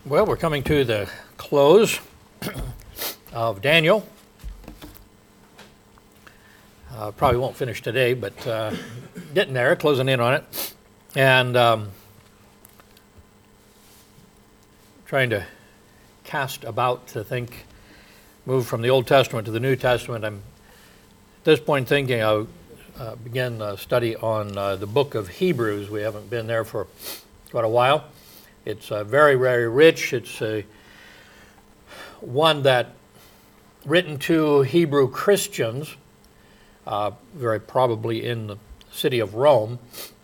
Well, we're coming to the close of Daniel. Probably won't finish today, but getting there, closing in on it. And trying to cast about to think, move from the Old Testament to the New Testament. I'm at this point thinking I'll begin a study on the book of Hebrews. We haven't been there for quite a while. It's very, very rich. It's one that written to Hebrew Christians, very probably in the city of Rome,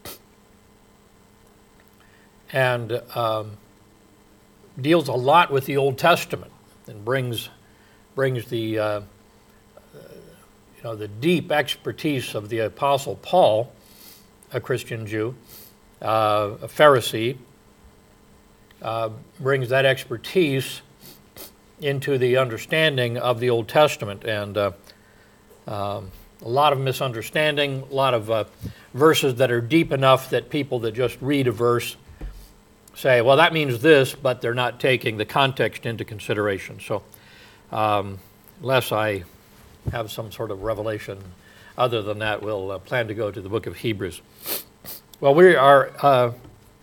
and deals a lot with the Old Testament and brings the the deep expertise of the Apostle Paul, a Christian Jew, a Pharisee. Brings that expertise into the understanding of the Old Testament, and a lot of misunderstanding, a lot of verses that are deep enough that people that just read a verse say, well, that means this, but they're not taking the context into consideration. So unless I have some sort of revelation other than that, we'll plan to go to the book of Hebrews. Well, we are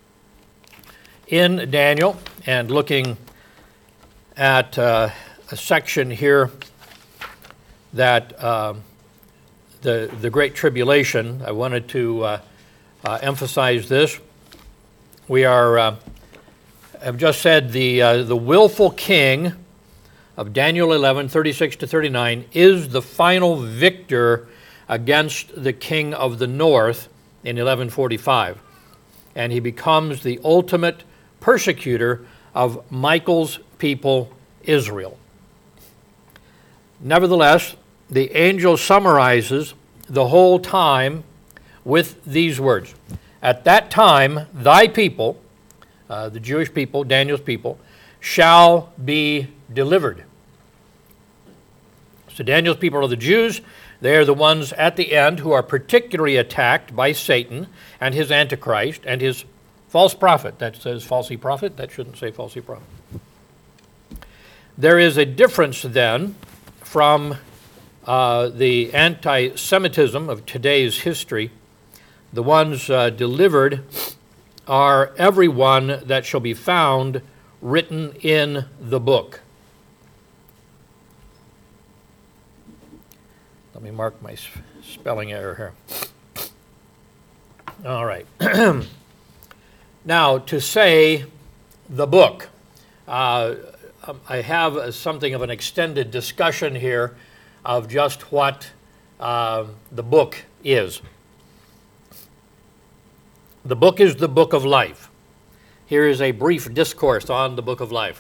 in Daniel and looking at a section here that the Great Tribulation. I wanted to emphasize this. We are, have just said the willful king of Daniel 11, 36 to 39 is the final victor against the king of the north in 1145. And he becomes the ultimate persecutor of Michael's people, Israel. Nevertheless, the angel summarizes the whole time with these words. At that time, thy people, the Jewish people, Daniel's people, shall be delivered. So Daniel's people are the Jews. They are the ones at the end who are particularly attacked by Satan and his Antichrist and his false prophet. That says falsy prophet. That shouldn't say falsy prophet. There is a difference then from the anti-Semitism of today's history. The ones delivered are everyone that shall be found written in the book. Let me mark my spelling error here. All right. Now, to say the book, I have something of an extended discussion here of just what the book is. The book is the book of life. Here is a brief discourse on the book of life.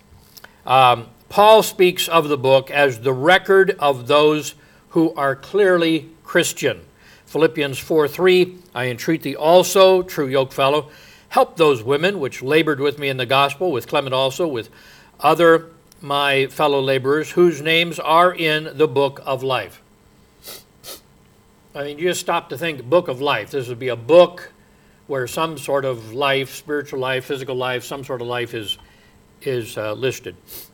Paul speaks of the book as the record of those who are clearly Christian. Philippians 4:3, I entreat thee also, true yokefellow, help those women which labored with me in the gospel, with Clement also, with other my fellow laborers, whose names are in the book of life. I mean, you just stop to think, book of life. This would be a book where some sort of life, spiritual life, physical life, some sort of life is listed.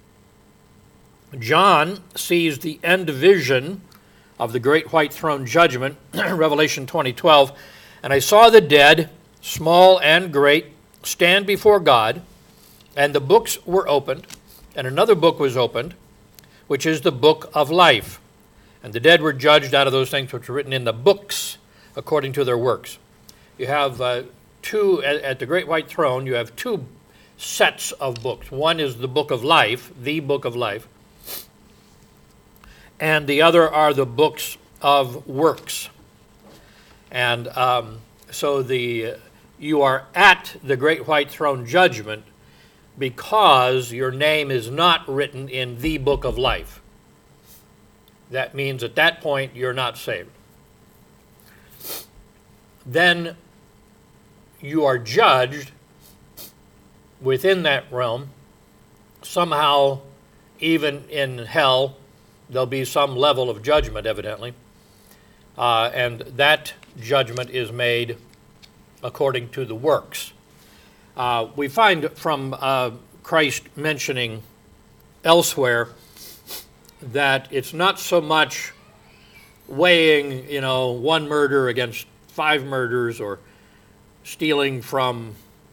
John sees the end vision of the great white throne judgment, Revelation 20:12, and I saw the dead, small and great, stand before God, and the books were opened, and another book was opened, which is the book of life. And the dead were judged out of those things which were written in the books according to their works. You have two, at the great white throne, you have two sets of books. One is the book of life, the book of life, and the other are the books of works. And so you are at the great white throne judgment because your name is not written in the book of life. That means at that point you're not saved. Then you are judged within that realm. Somehow, even in hell, there'll be some level of judgment, evidently. And that judgment is made according to the works. We find from Christ mentioning elsewhere that it's not so much weighing, one murder against 5 murders, or stealing from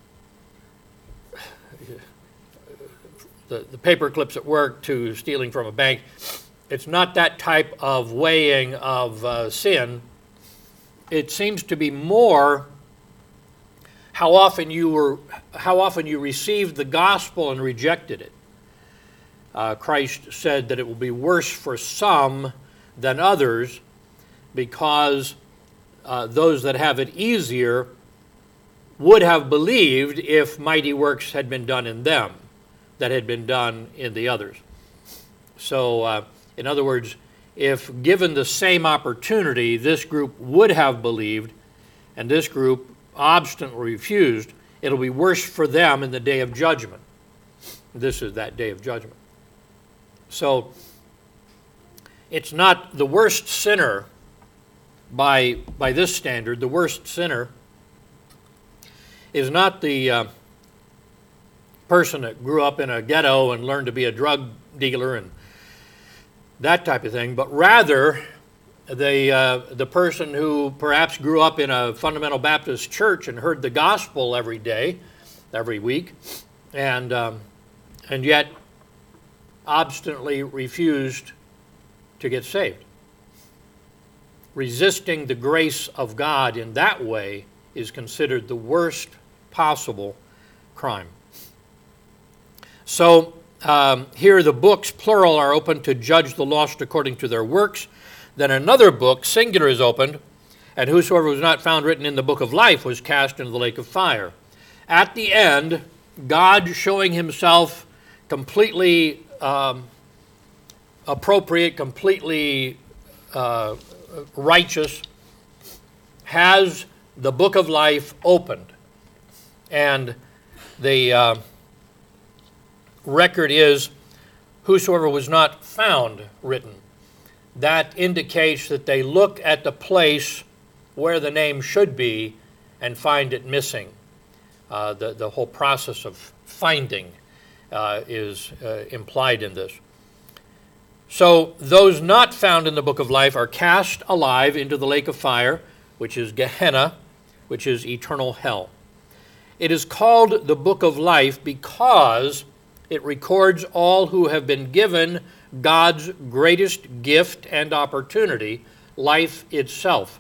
the paper clips at work to stealing from a bank. It's not that type of weighing of sin. It seems to be more how often you received the gospel and rejected it. Christ said that it will be worse for some than others, because those that have it easier would have believed if mighty works had been done in them that had been done in the others. So, in other words, if given the same opportunity, this group would have believed, and this group obstinately refused, it'll be worse for them in the day of judgment. This is that day of judgment. So, it's not the worst sinner by this standard. The worst sinner is not the person that grew up in a ghetto and learned to be a drug dealer and that type of thing, but rather the person who perhaps grew up in a fundamental Baptist church and heard the gospel every day, every week, and yet obstinately refused to get saved. Resisting the grace of God in that way is considered the worst possible crime. So here the books, plural, are opened to judge the lost according to their works. Then another book, singular, is opened, and whosoever was not found written in the book of life was cast into the lake of fire. At the end, God, showing himself completely appropriate, completely righteous, has the book of life opened. And the record is, whosoever was not found written. That indicates that they look at the place where the name should be and find it missing. The whole process of finding is implied in this. So those not found in the book of life are cast alive into the lake of fire, which is Gehenna, which is eternal hell. It is called the book of life because it records all who have been given God's greatest gift and opportunity, life itself.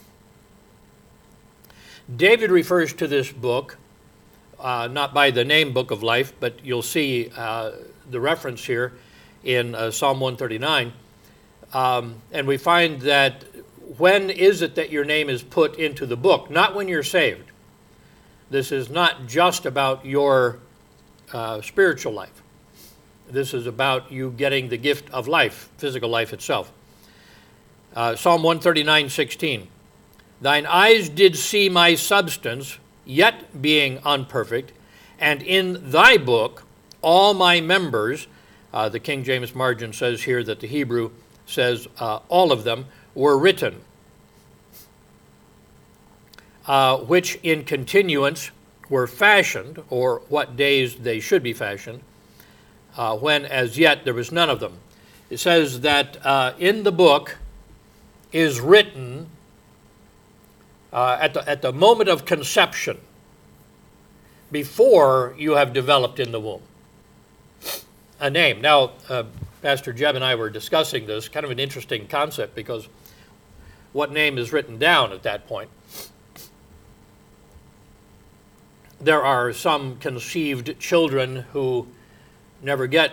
David refers to this book, not by the name Book of Life, but you'll see the reference here in Psalm 139. And we find that when is it that your name is put into the book? Not when you're saved. This is not just about your spiritual life. This is about you getting the gift of life, physical life itself. Psalm 139:16. Thine eyes did see my substance, yet being unperfect, and in thy book all my members, the King James margin says here that the Hebrew says all of them, were written, which in continuance were fashioned, or what days they should be fashioned, when as yet there was none of them. It says that in the book is written at the moment of conception, before you have developed in the womb, a name. Now, Pastor Jeb and I were discussing this, kind of an interesting concept, because what name is written down at that point? There are some conceived children who never get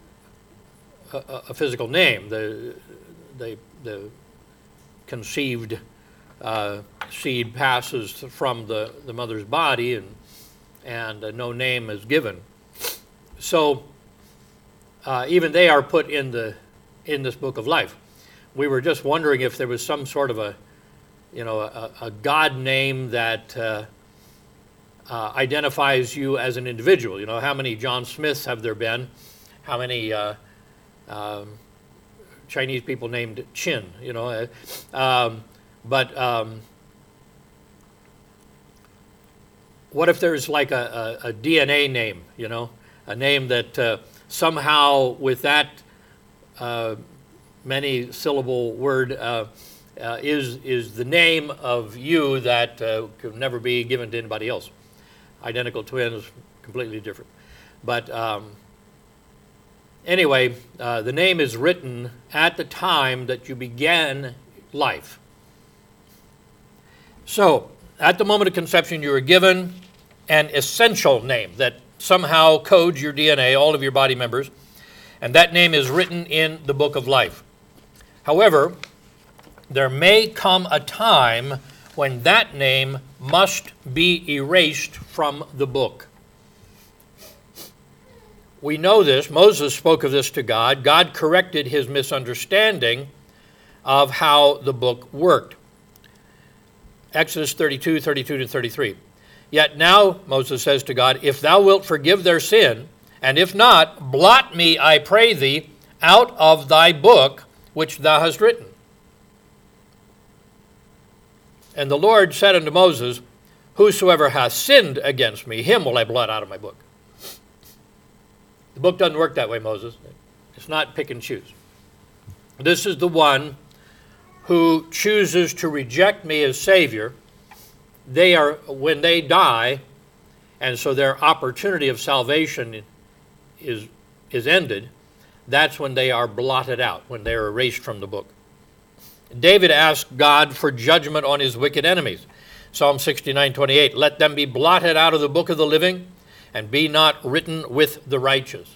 a physical name. The conceived seed passes from the mother's body, and no name is given. So even they are put in this book of life. We were just wondering if there was some sort of a God name that identifies you as an individual. How many John Smiths have there been? How many Chinese people named Chin? But what if there's like a DNA name? a name that somehow with that many syllable word is the name of you that could never be given to anybody else. Identical twins, completely different. But anyway, the name is written at the time that you began life. So, at the moment of conception, you were given an essential name that somehow codes your DNA, all of your body members, and that name is written in the book of life. However, there may come a time when that name must be erased from the book. We know this. Moses spoke of this to God. God corrected his misunderstanding of how the book worked. Exodus 32, 32 to 33. Yet now, Moses says to God, if thou wilt forgive their sin, and if not, blot me, I pray thee, out of thy book which thou hast written. And the Lord said unto Moses, whosoever hath sinned against me, him will I blot out of my book. The book doesn't work that way, Moses. It's not pick and choose. This is the one who chooses to reject me as Savior. They are, when they die, and so their opportunity of salvation is ended, that's when they are blotted out, when they are erased from the book. David asked God for judgment on his wicked enemies. Psalm 69:28, let them be blotted out of the book of the living, and be not written with the righteous.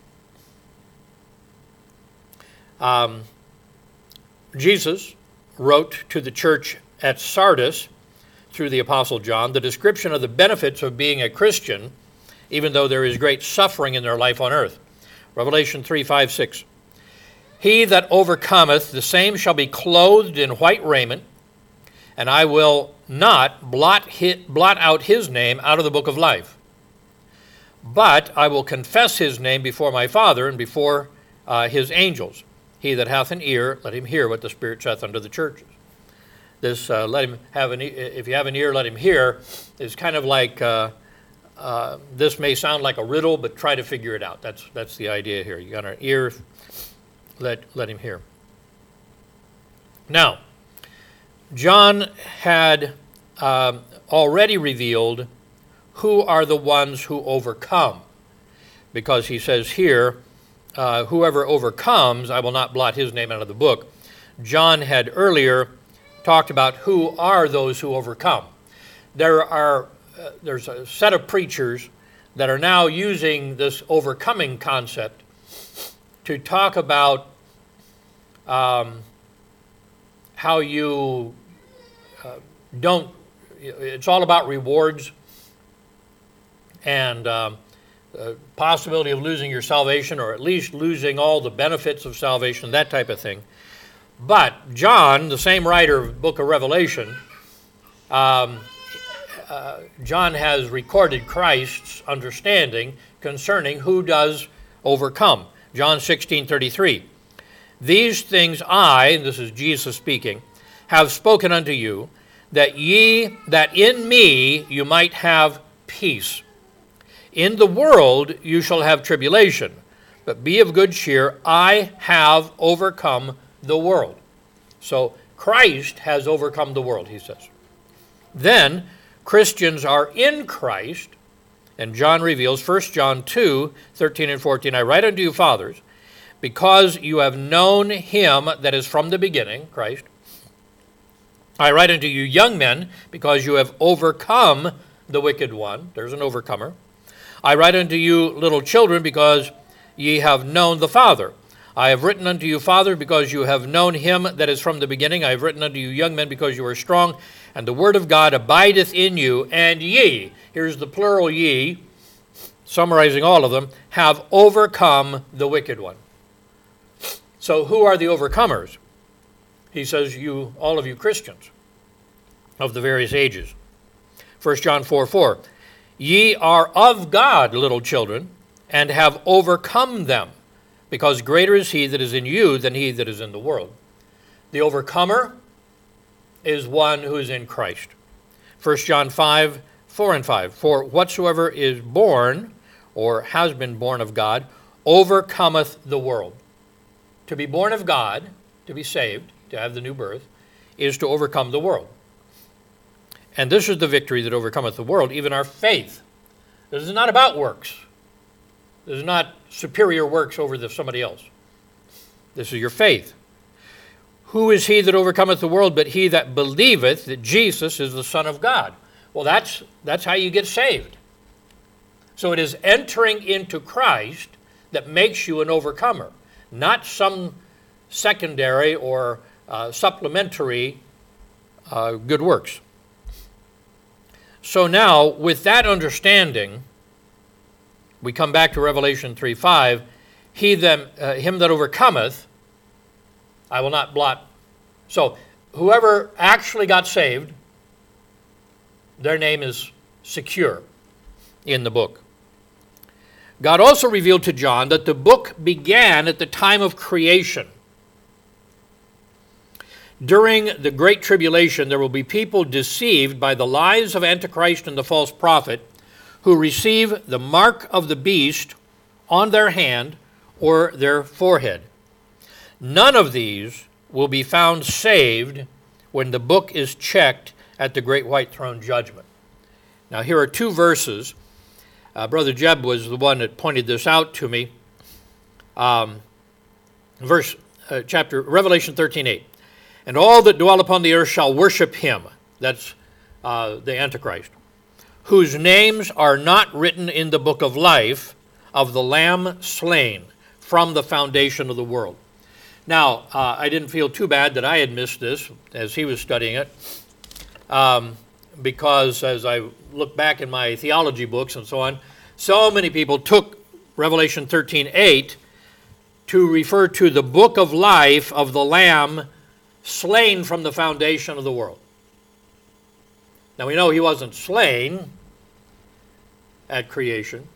Jesus wrote to the church at Sardis, through the Apostle John, the description of the benefits of being a Christian, even though there is great suffering in their life on earth. Revelation 3:5-6. He that overcometh, the same shall be clothed in white raiment, and I will not blot out his name out of the book of life. But I will confess his name before my Father and before his angels. He that hath an ear, let him hear what the Spirit saith unto the churches. This, let him have an if you have an ear, let him hear, is kind of like, this may sound like a riddle, but try to figure it out. That's the idea here. You got an ear, let him hear. Now, John had already revealed who are the ones who overcome, because he says here, whoever overcomes, I will not blot his name out of the book. John had earlier talked about who are those who overcome. There's a set of preachers that are now using this overcoming concept to talk about how you don't, it's all about rewards and possibility of losing your salvation, or at least losing all the benefits of salvation, that type of thing. But John, the same writer of the book of Revelation, John has recorded Christ's understanding concerning who does overcome. John 16:33. These things I, and this is Jesus speaking, have spoken unto you, that in me you might have peace. In the world you shall have tribulation, but be of good cheer, I have overcome the world. So Christ has overcome the world, he says. Then Christians are in Christ, and John reveals, 1 John 2:13 and 14, I write unto you, fathers, because you have known him that is from the beginning, Christ. I write unto you, young men, because you have overcome the wicked one. There's an overcomer. I write unto you, little children, because ye have known the Father. I have written unto you, Father, because you have known him that is from the beginning. I have written unto you, young men, because you are strong, and the word of God abideth in you, and ye, here's the plural ye, summarizing all of them, have overcome the wicked one. So who are the overcomers? He says, you, all of you Christians of the various ages. 1 John 4:4, ye are of God, little children, and have overcome them, because greater is he that is in you than he that is in the world. The overcomer is one who is in Christ. 1 John 5:4 and 5, for whatsoever is born or has been born of God, overcometh the world. To be born of God, to be saved, to have the new birth, is to overcome the world. And this is the victory that overcometh the world, even our faith. This is not about works. This is not superior works over somebody else. This is your faith. Who is he that overcometh the world but he that believeth that Jesus is the Son of God? Well, that's how you get saved. So it is entering into Christ that makes you an overcomer, not some secondary or supplementary good works. So now, with that understanding, we come back to Revelation 3:5. Him that overcometh, I will not blot. So, whoever actually got saved, their name is secure in the book. God also revealed to John that the book began at the time of creation. During the Great Tribulation, there will be people deceived by the lies of Antichrist and the false prophet who receive the mark of the beast on their hand or their forehead. None of these will be found saved when the book is checked at the great white throne judgment. Now, here are two verses. Brother Jeb was the one that pointed this out to me. Revelation 13:8. And all that dwell upon the earth shall worship him. That's the Antichrist. Whose names are not written in the book of life of the Lamb slain from the foundation of the world. Now, I didn't feel too bad that I had missed this as he was studying it, because as I look back in my theology books and so on, so many people took Revelation 13:8 to refer to the book of life of the Lamb slain from the foundation of the world. Now we know he wasn't slain at creation,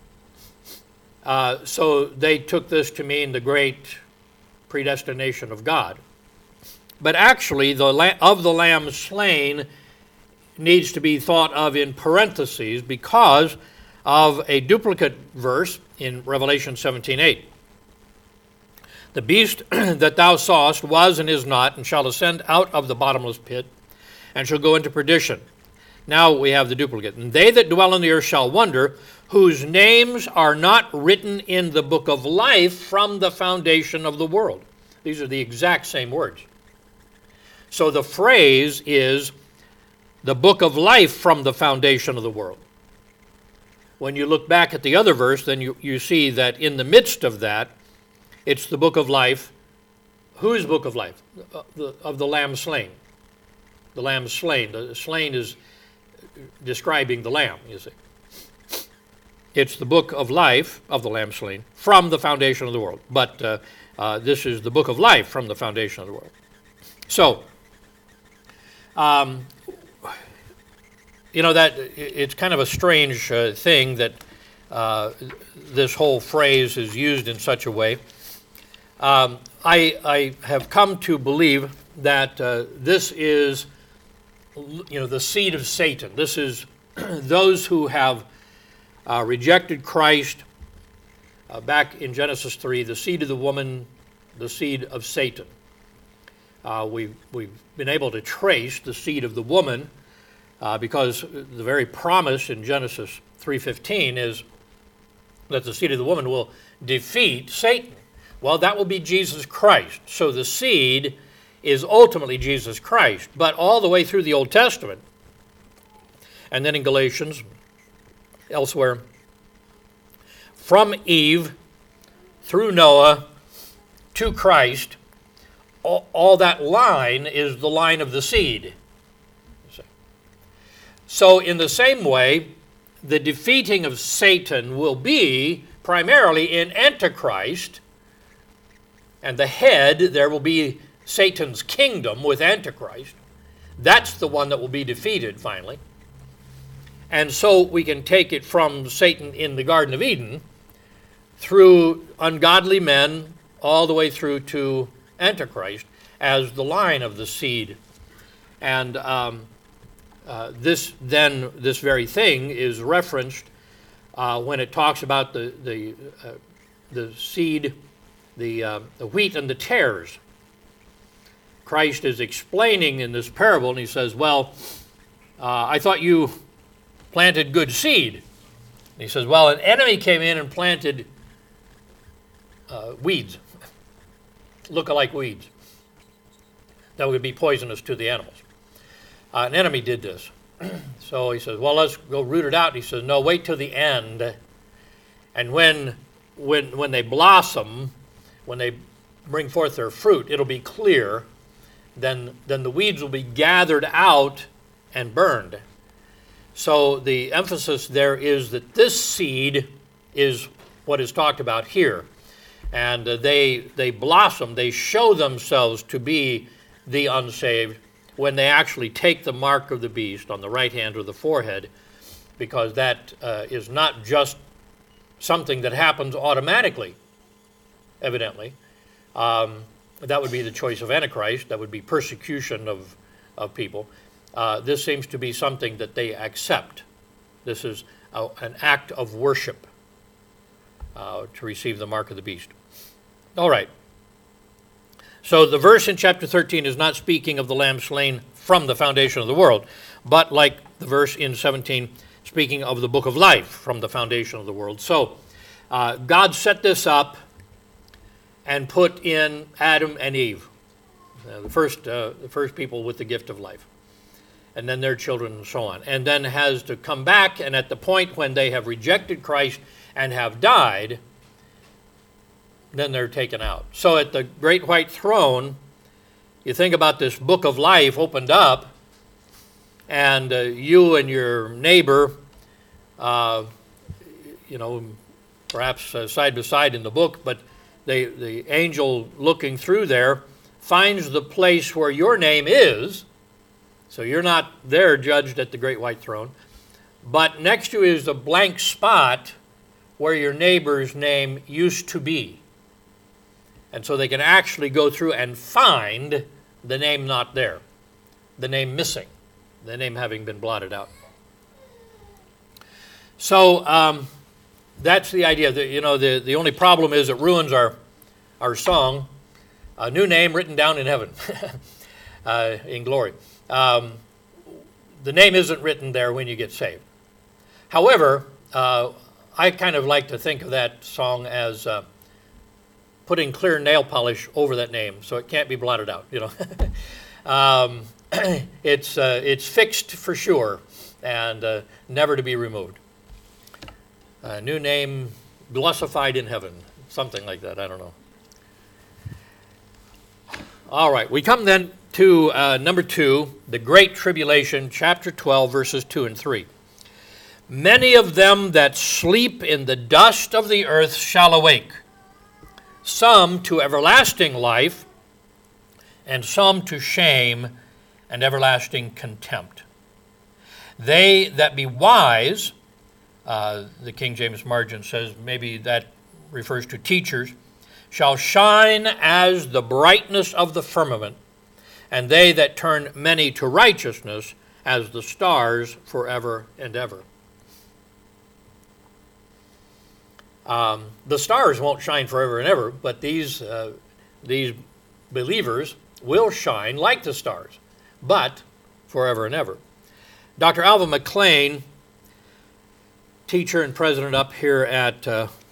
so they took this to mean the great predestination of God. But actually, of the Lamb slain needs to be thought of in parentheses because of a duplicate verse in Revelation 17:8. The beast that thou sawest was and is not, and shall ascend out of the bottomless pit, and shall go into perdition. Now we have the duplicate. And they that dwell on the earth shall wonder, whose names are not written in the book of life from the foundation of the world. These are the exact same words. So the phrase is the book of life from the foundation of the world. When you look back at the other verse, then you see that in the midst of that, it's the book of life. Whose book of life? Of the Lamb slain. The Lamb slain. The slain is describing the Lamb, you see. It's the book of life of the Lamb slain from the foundation of the world. But this is the book of life from the foundation of the world. So, that it's kind of a strange thing that this whole phrase is used in such a way. I have come to believe that this is, the seed of Satan. This is those who have rejected Christ. Back in Genesis 3, the seed of the woman, the seed of Satan. We've been able to trace the seed of the woman because the very promise in Genesis 3:15 is that the seed of the woman will defeat Satan. Well, that will be Jesus Christ. So the seed is ultimately Jesus Christ. But all the way through the Old Testament, and then in Galatians, elsewhere, from Eve through Noah to Christ, all that line is the line of the seed. So in the same way, the defeating of Satan will be primarily in Antichrist, and the head, there will be Satan's kingdom with Antichrist. That's the one that will be defeated finally. And so we can take it from Satan in the Garden of Eden through ungodly men all the way through to Antichrist as the line of the seed. And this very thing is referenced when it talks about the seed, the wheat and the tares. Christ is explaining in this parable, and he says, well, I thought you planted good seed. And he says, well, an enemy came in and planted weeds, look-alike weeds, that would be poisonous to the animals. An enemy did this. So he says, well, let's go root it out. And he says, no, wait till the end. And when they blossom, when they bring forth their fruit, it'll be clear. Then the weeds will be gathered out and burned. So the emphasis there is that this seed is what is talked about here. And they blossom, they show themselves to be the unsaved when they actually take the mark of the beast on the right hand or the forehead, because that is not just something that happens automatically, evidently. That would be the choice of Antichrist. That would be persecution of people. This seems to be something that they accept. This is an act of worship to receive the mark of the beast. All right. So the verse in chapter 13 is not speaking of the lamb slain from the foundation of the world, but like the verse in 17, speaking of the book of life from the foundation of the world. So God set this up and put in Adam and Eve, the first people with the gift of life, and then their children and so on, and then has to come back, and at the point when they have rejected Christ and have died, then they're taken out. So at the great white throne, you think about this book of life opened up, and you and your neighbor, perhaps side by side in the book, but the angel looking through there finds the place where your name is, so you're not there judged at the great white throne, but next to you is a blank spot where your neighbor's name used to be. And so they can actually go through and find the name not there, the name missing, the name having been blotted out. So that's the idea. The only problem is it ruins our song, a new name written down in heaven, in glory. The name isn't written there when you get saved. However, I kind of like to think of that song as putting clear nail polish over that name so it can't be blotted out. It's fixed for sure and never to be removed. New name glossified in heaven, something like that. I don't know. All right, we come then to number 2, the Great Tribulation, chapter 12, verses 2 and 3. Many of them that sleep in the dust of the earth shall awake, some to everlasting life, and some to shame and everlasting contempt. They that be wise, the King James margin says, maybe that refers to teachers, shall shine as the brightness of the firmament, and they that turn many to righteousness as the stars forever and ever. The stars won't shine forever and ever, but these believers will shine like the stars, but forever and ever. Dr. Alva McLean, teacher and president up here at,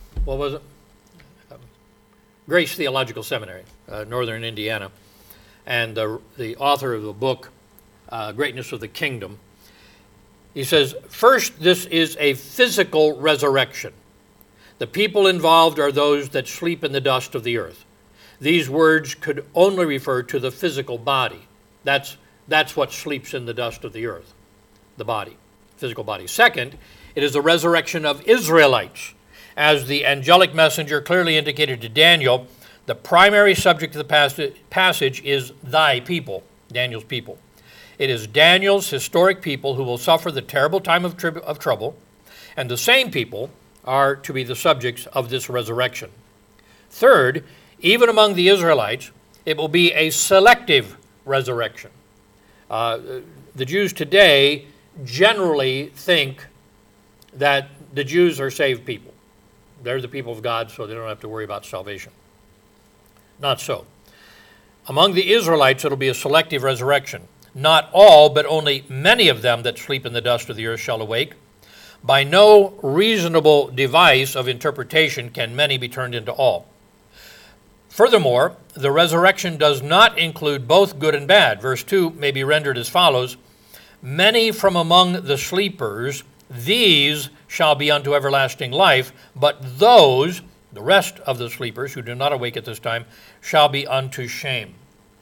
Grace Theological Seminary, Northern Indiana, and the author of the book, Greatness of the Kingdom. He says, first, this is a physical resurrection. The people involved are those that sleep in the dust of the earth. These words could only refer to the physical body. That's what sleeps in the dust of the earth, the body, physical body. Second, it is the resurrection of Israelites. As the angelic messenger clearly indicated to Daniel, the primary subject of the passage is thy people, Daniel's people. It is Daniel's historic people who will suffer the terrible time of trouble, and the same people are to be the subjects of this resurrection. Third, even among the Israelites, it will be a selective resurrection. The Jews today generally think that the Jews are saved people. They're the people of God, so they don't have to worry about salvation. Not so. Among the Israelites, it'll be a selective resurrection. Not all, but only many of them that sleep in the dust of the earth shall awake. By no reasonable device of interpretation can many be turned into all. Furthermore, the resurrection does not include both good and bad. Verse 2 may be rendered as follows: many from among the sleepers, these shall be unto everlasting life, but those, the rest of the sleepers who do not awake at this time, shall be unto shame.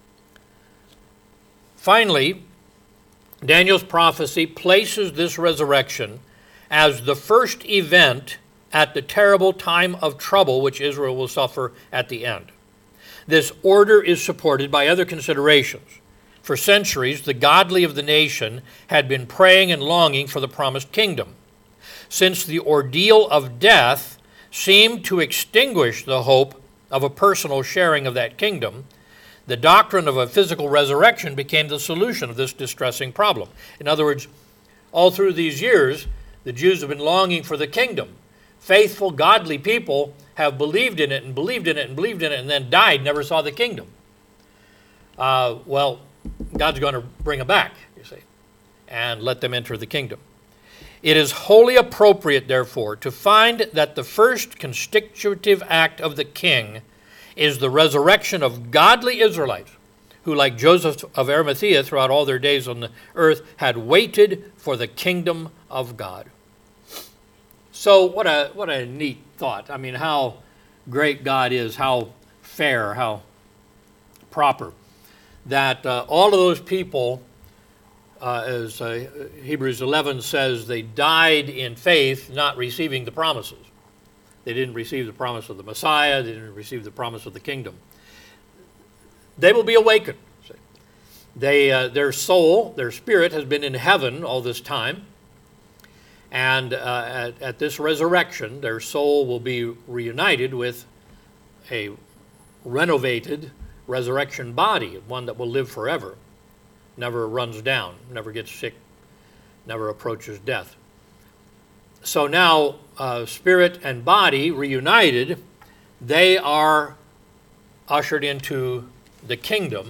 Finally, Daniel's prophecy places this resurrection as the first event at the terrible time of trouble which Israel will suffer at the end. This order is supported by other considerations. For centuries, the godly of the nation had been praying and longing for the promised kingdom. Since the ordeal of death seemed to extinguish the hope of a personal sharing of that kingdom, the doctrine of a physical resurrection became the solution of this distressing problem. In other words, all through these years, the Jews have been longing for the kingdom. Faithful, godly people have believed in it and believed in it and believed in it and then died, never saw the kingdom. Well, God's going to bring them back, you see, and let them enter the kingdom. It is wholly appropriate, therefore, to find that the first constitutive act of the king is the resurrection of godly Israelites who, like Joseph of Arimathea throughout all their days on the earth, had waited for the kingdom of God. So what a neat thought. I mean, how great God is, how fair, how proper. That all of those people, as Hebrews 11 says, they died in faith, not receiving the promises. They didn't receive the promise of the Messiah. They didn't receive the promise of the kingdom. They will be awakened. Their soul, their spirit has been in heaven all this time. And at this resurrection, their soul will be reunited with a renovated resurrection body, one that will live forever, never runs down, never gets sick, never approaches death. So now, spirit and body reunited, they are ushered into the kingdom,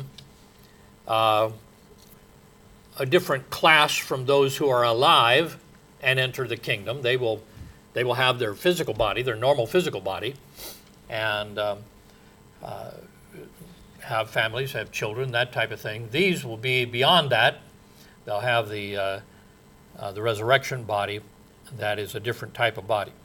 a different class from those who are alive and enter the kingdom. They will have their physical body, their normal physical body, and have families, have children, that type of thing. These will be beyond that. They'll have the resurrection body. That is a different type of body.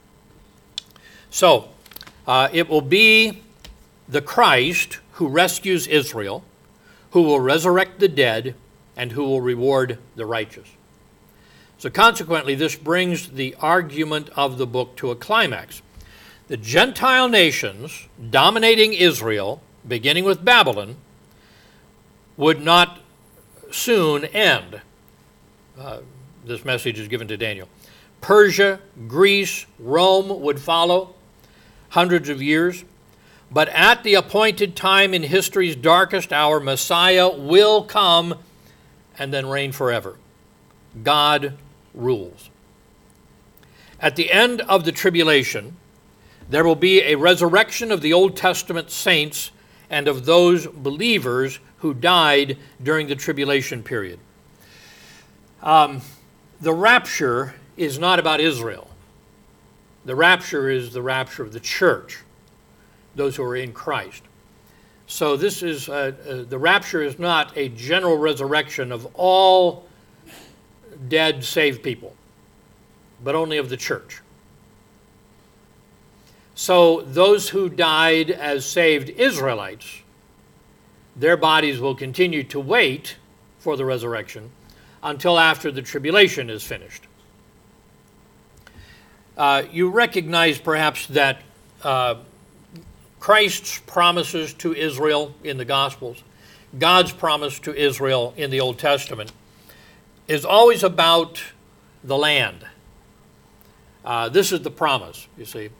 So, it will be the Christ who rescues Israel, who will resurrect the dead, and who will reward the righteous. So consequently, this brings the argument of the book to a climax. The Gentile nations dominating Israel, beginning with Babylon, would not soon end. This message is given to Daniel. Persia, Greece, Rome would follow, hundreds of years. But at the appointed time in history's darkest hour, Messiah will come and then reign forever. God rules. At the end of the tribulation, there will be a resurrection of the Old Testament saints and of those believers who died during the tribulation period. The rapture is not about Israel. The rapture is the rapture of the church, those who are in Christ. So this is the rapture is not a general resurrection of all dead saved people, but only of the church. So those who died as saved Israelites, their bodies will continue to wait for the resurrection until after the tribulation is finished. You recognize perhaps that Christ's promises to Israel in the Gospels, God's promise to Israel in the Old Testament, is always about the land. This is the promise, you see.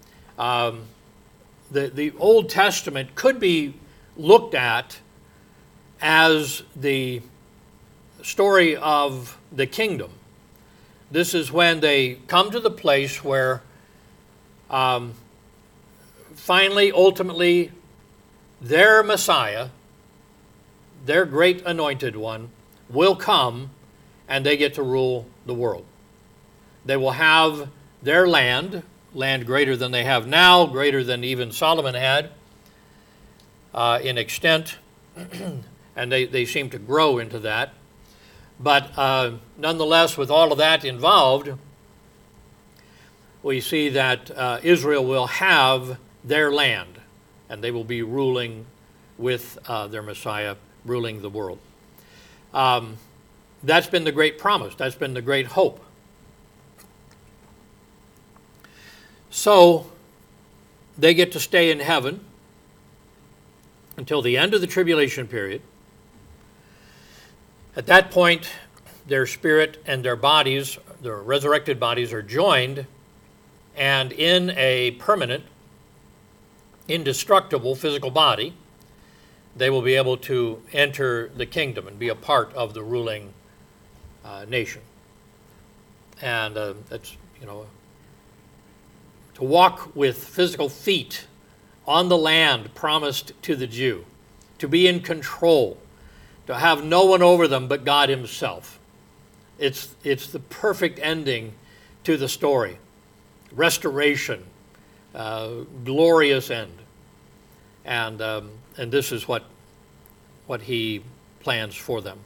The Old Testament could be looked at as the story of the kingdom, This is when they come to the place where finally, ultimately, their Messiah, their great anointed one, will come and they get to rule the world. They will have their land greater than they have now, greater than even Solomon had in extent, and they seem to grow into that. But nonetheless, with all of that involved, we see that Israel will have their land, and they will be ruling with their Messiah, ruling the world. That's been the great promise. That's been the great hope. So they get to stay in heaven until the end of the tribulation period. At that point, their spirit and their bodies, their resurrected bodies, are joined, and in a permanent, indestructible physical body, they will be able to enter the kingdom and be a part of the ruling nation. And that's, to walk with physical feet on the land promised to the Jew, to be in control, to have no one over them but God himself. It's the perfect ending to the story. Restoration, glorious end. And this is what he plans for them.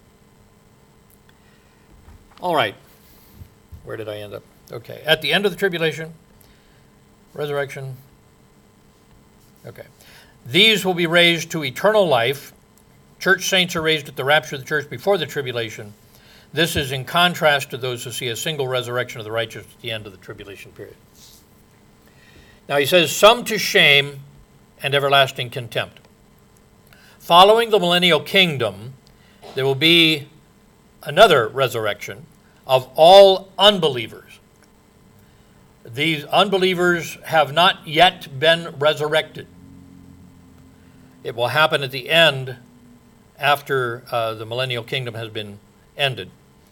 All right. Where did I end up? Okay. At the end of the tribulation, resurrection. Okay. These will be raised to eternal life. Church saints are raised at the rapture of the church before the tribulation. This is in contrast to those who see a single resurrection of the righteous at the end of the tribulation period. Now he says, some to shame and everlasting contempt. Following the millennial kingdom, there will be another resurrection of all unbelievers. These unbelievers have not yet been resurrected. It will happen at the end after the millennial kingdom has been ended.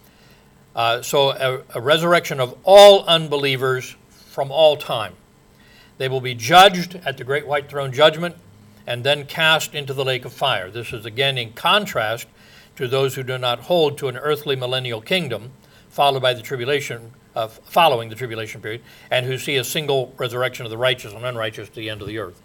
So a resurrection of all unbelievers from all time. They will be judged at the great white throne judgment and then cast into the lake of fire. This is again in contrast to those who do not hold to an earthly millennial kingdom following the tribulation period, and who see a single resurrection of the righteous and unrighteous to the end of the earth.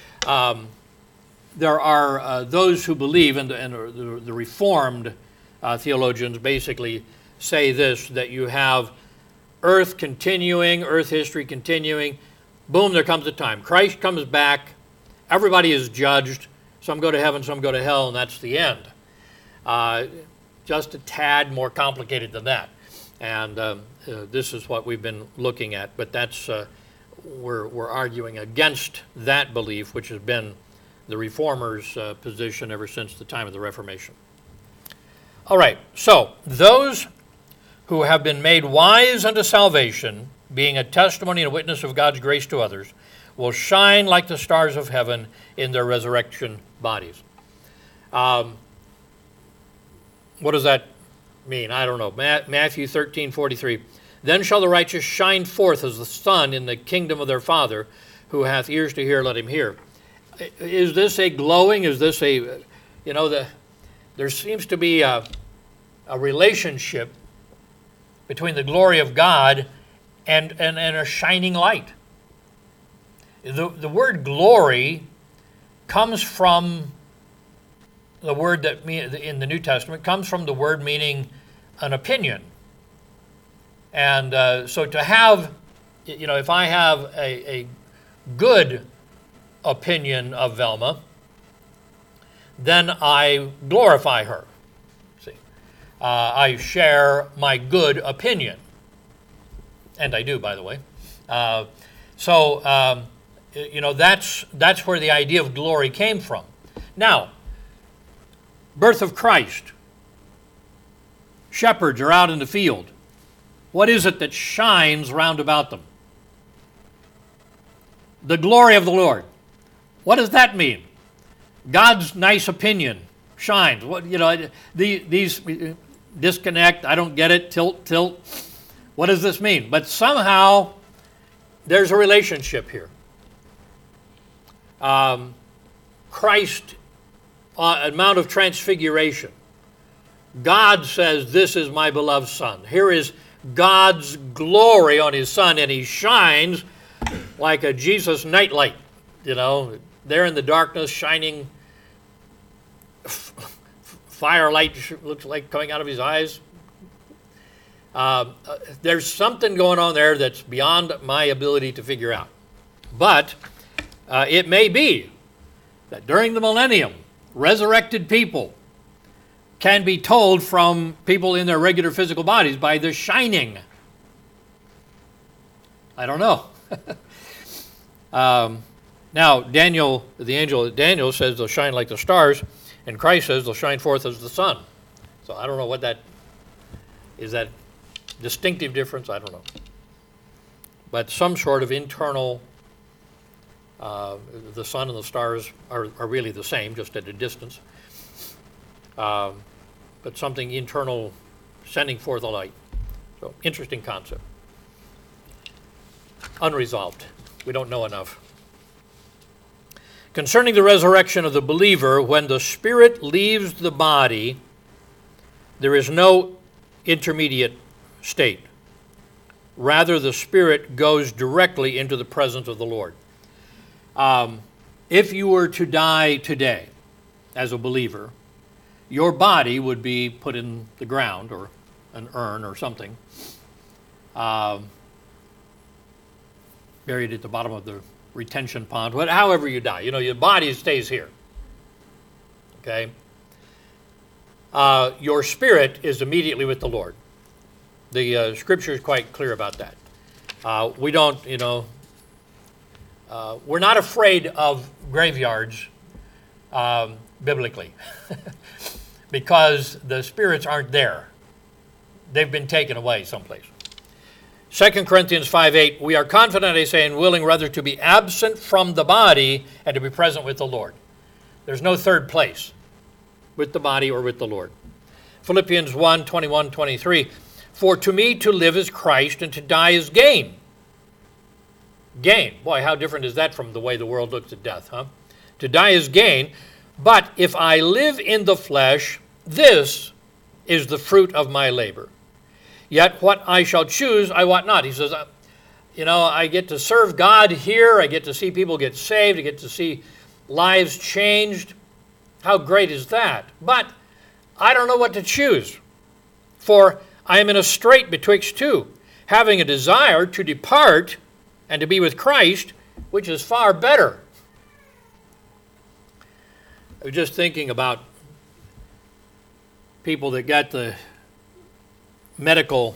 There are those who believe, and the Reformed theologians basically say this, that you have earth history continuing. Boom, there comes a time. Christ comes back. Everybody is judged. Some go to heaven, some go to hell, and that's the end. Just a tad more complicated than that. And this is what we've been looking at. But that's we're arguing against that belief, which has been the Reformers' position ever since the time of the Reformation. All right, so those who have been made wise unto salvation, being a testimony and a witness of God's grace to others, will shine like the stars of heaven in their resurrection bodies. What does that mean? I don't know. Matthew 13:43. Then shall the righteous shine forth as the sun in the kingdom of their Father. Who hath ears to hear, let him hear. Is this a glowing? Is this a, there seems to be a relationship between the glory of God and a shining light. The word glory comes from the word that in the New Testament comes from the word meaning an opinion. And so to have, if I have a good opinion of Velma, then I glorify her. See, I share my good opinion, and I do, by the way. So that's where the idea of glory came from. Now, birth of Christ. Shepherds are out in the field. What is it that shines round about them? The glory of the Lord. What does that mean? God's nice opinion shines. These disconnect, I don't get it, tilt. What does this mean? But somehow there's a relationship here. Christ on Mount of Transfiguration. God says, "This is my beloved Son." Here is God's glory on his Son, and he shines like a Jesus nightlight, there in the darkness, shining firelight looks like coming out of his eyes. There's something going on there that's beyond my ability to figure out. But it may be that during the millennium, resurrected people can be told from people in their regular physical bodies by the shining. I don't know. Now, Daniel, the angel Daniel says they'll shine like the stars, and Christ says they'll shine forth as the sun. So I don't know what that is. That distinctive difference? I don't know. But some sort of internal, the sun and the stars are really the same, just at a distance. But something internal sending forth a light. So, interesting concept. Unresolved. We don't know enough. Concerning the resurrection of the believer, when the spirit leaves the body, there is no intermediate state. Rather, the spirit goes directly into the presence of the Lord. If you were to die today as a believer, your body would be put in the ground or an urn or something, buried at the bottom of the retention pond, however you die. Your body stays here. Okay? Your spirit is immediately with the Lord. The scripture is quite clear about that. We don't, we're not afraid of graveyards biblically because the spirits aren't there. They've been taken away someplace. 2 Corinthians 5:8, we are confident, I say, and willing rather to be absent from the body and to be present with the Lord. There's no third place with the body or with the Lord. Philippians 1:21, 23, for to me to live is Christ and to die is gain. Gain. Boy, how different is that from the way the world looks at death, huh? To die is gain, but if I live in the flesh, this is the fruit of my labor. Yet what I shall choose, I wot not. He says, I get to serve God here. I get to see people get saved. I get to see lives changed. How great is that? But I don't know what to choose. For I am in a strait betwixt two, having a desire to depart and to be with Christ, which is far better. I was just thinking about people that got the medical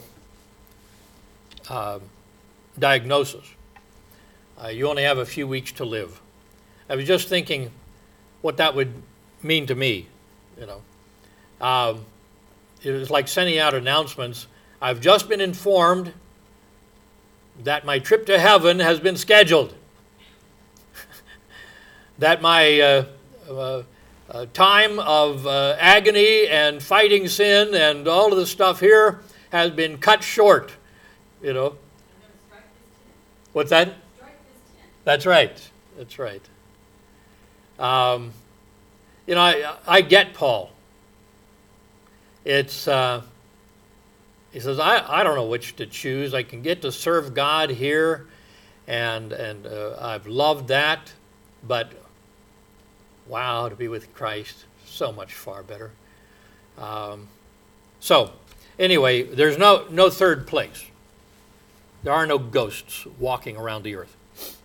diagnosis. You only have a few weeks to live. I was just thinking what that would mean to me. It was like sending out announcements. I've just been informed that my trip to heaven has been scheduled. That my time of agony and fighting sin and all of the stuff here has been cut short, What's that? That's right. That's right. I get Paul. It's he says, I don't know which to choose. I can get to serve God here, and I've loved that, but wow, to be with Christ, so much far better. So, anyway, there's no third place. There are no ghosts walking around the earth.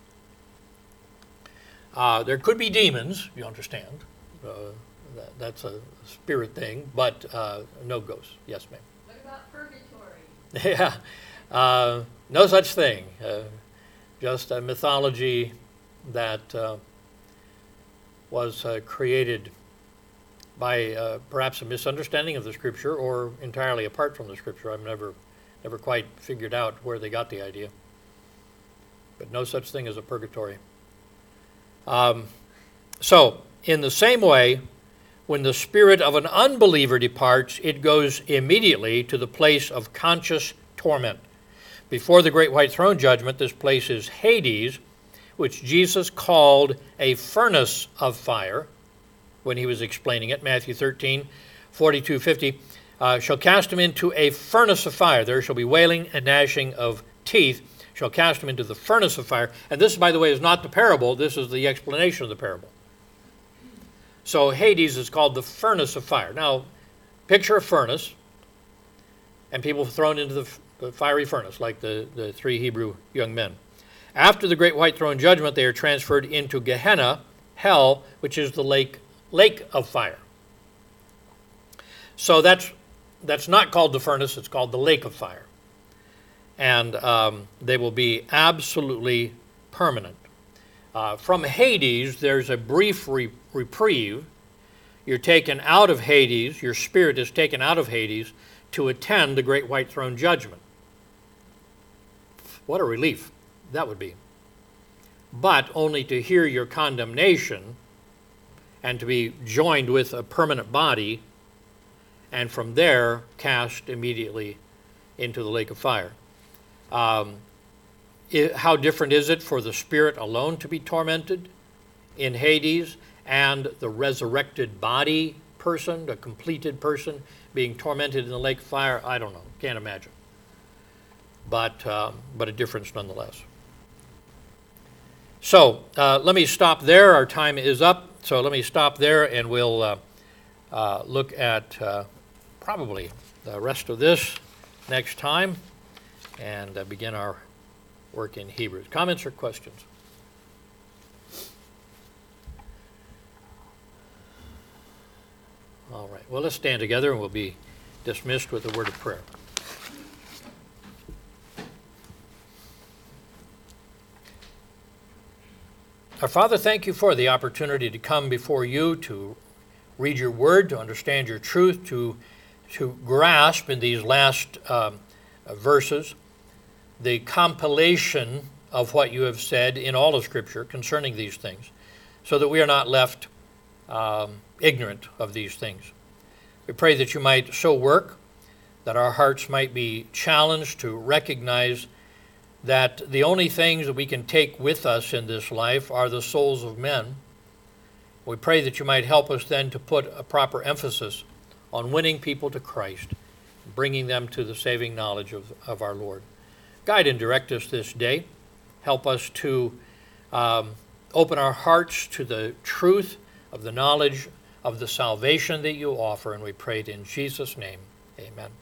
There could be demons, you understand. That's a spirit thing, but no ghosts. Yes, ma'am. What about purgatory? Yeah, no such thing. Just a mythology that was created by perhaps a misunderstanding of the Scripture or entirely apart from the Scripture. I've never quite figured out where they got the idea. But no such thing as a purgatory. So, in the same way, when the spirit of an unbeliever departs, it goes immediately to the place of conscious torment. Before the great white throne judgment, this place is Hades, which Jesus called a furnace of fire when he was explaining it. Matthew 13, 42, 50, shall cast him into a furnace of fire. There shall be wailing and gnashing of teeth. Shall cast him into the furnace of fire. And this, by the way, is not the parable. This is the explanation of the parable. So Hades is called the furnace of fire. Now, picture a furnace, and people thrown into the fiery furnace, like the three Hebrew young men. After the great white throne judgment, they are transferred into Gehenna, hell, which is the lake of fire. So that's not called the furnace, it's called the lake of fire. And they will be absolutely permanent. From Hades, there's a brief reprieve. You're taken out of Hades, your spirit is taken out of Hades to attend the great white throne judgment. What a relief that would be. But only to hear your condemnation and to be joined with a permanent body, and from there cast immediately into the lake of fire. How different is it for the spirit alone to be tormented in Hades and the resurrected body person, the completed person, being tormented in the lake of fire? I don't know. Can't imagine. But a difference nonetheless. So let me stop there. Our time is up. So let me stop there, and we'll look at probably the rest of this next time and begin our work in Hebrews. Comments or questions? All right. Well, let's stand together, and we'll be dismissed with a word of prayer. Our Father, thank you for the opportunity to come before you, to read your word, to understand your truth, to grasp in these last verses the compilation of what you have said in all of Scripture concerning these things, so that we are not left ignorant of these things. We pray that you might so work that our hearts might be challenged to recognize that the only things that we can take with us in this life are the souls of men. We pray that you might help us then to put a proper emphasis on winning people to Christ, bringing them to the saving knowledge of our Lord. Guide and direct us this day. Help us to open our hearts to the truth of the knowledge of the salvation that you offer, and we pray it in Jesus' name. Amen.